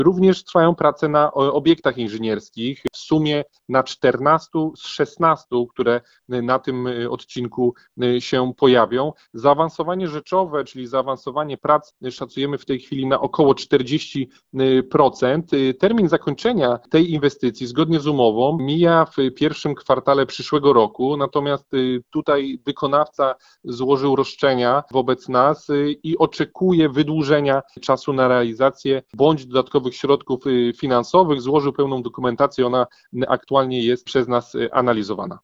Również trwają prace na obiektach inżynierskich, w sumie na 14 z 16, które na tym odcinku się pojawią. Zaawansowanie rzeczowe, czyli zaawansowanie prac szacujemy w tej chwili na około 40%. Termin zakończenia tej inwestycji zgodnie z umową mija w pierwszym kwartale przyszłego roku, natomiast tutaj wykonawca złożył roszczenia wobec nas i oczekuje wydłużenia czasu na realizację bądź dodatkowych środków finansowych, złożył pełną dokumentację, ona aktualnie jest przez nas analizowana.